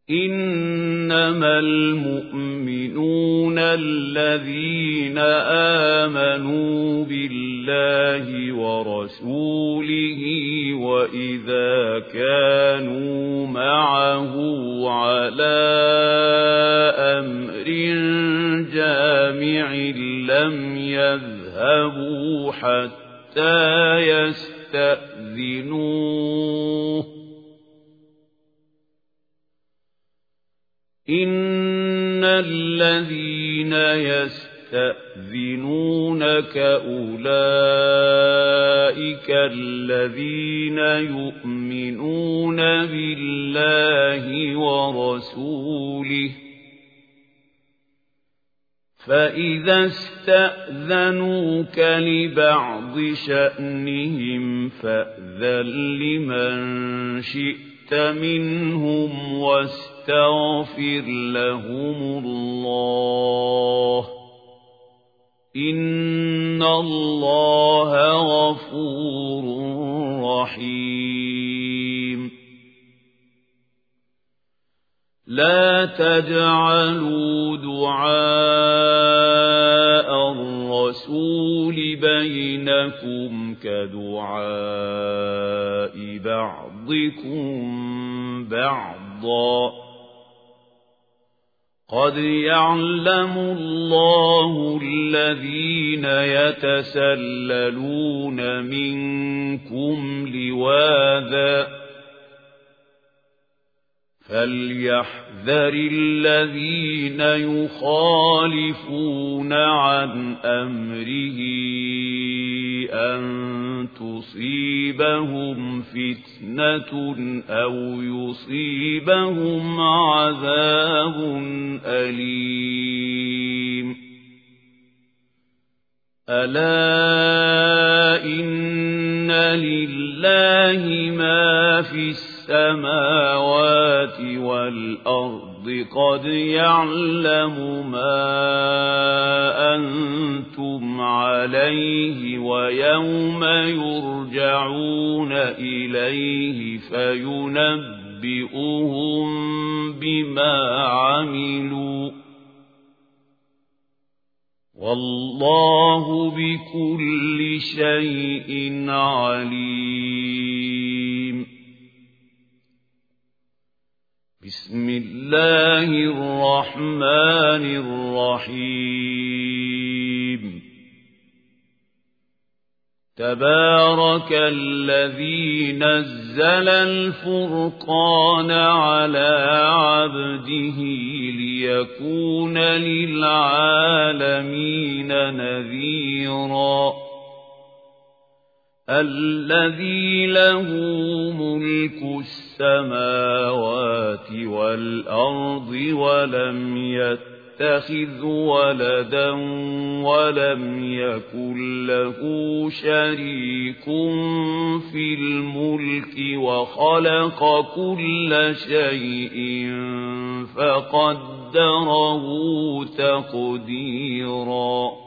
إنما المؤمنون الذين آمنوا بالله ورسوله وإذا كانوا معه على أمر جامع لم يذهبوا حتى يستأذنوه إن الذين يستأذنونك أولئك الذين يؤمنون بالله ورسوله فإذا استأذنوك لبعض شأنهم فأذن لمن شئت منهم واستغفر لهم الله إن الله غفور رحيم لا تجعلوا دعاء الرسول بينكم كدعاء بعضكم بعضا قد يعلم الله الذين يتسللون منكم لواذا فليحذر الذين يخالفون عن أمره أن تصيبهم فتنة أو يصيبهم عذاب أليم ألا إن لله ما في السماوات والأرض قد يعلم ما أنتم عليه ويوم يرجعون إليه فينبئهم بما عملوا والله بكل شيء عليم بسم الله الرحمن الرحيم تبارك الذي نزل الفرقان على عبده ليكون للعالمين نذيرا الذي له ملك السماوات والأرض ولم يتخذ ولدا ولم يكن له شريك في الملك وخلق كل شيء فقدره تقديرا